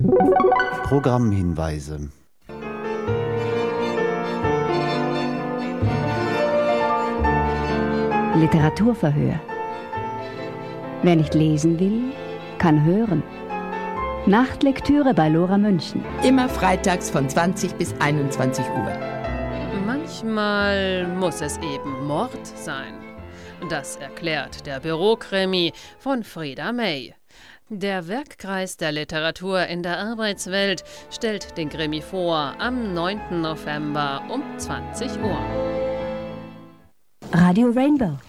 Programmhinweise. Literaturverhör. Wer nicht lesen will, kann hören. Nachtlektüre bei Lora München. Immer freitags von 20 bis 21 Uhr. Manchmal muss es eben Mord sein. Das erklärt der Bürokrimi von Frieda May. Der Werkkreis der Literatur in der Arbeitswelt stellt den Krimi vor am 9. November um 20 Uhr. Radio Rainbow.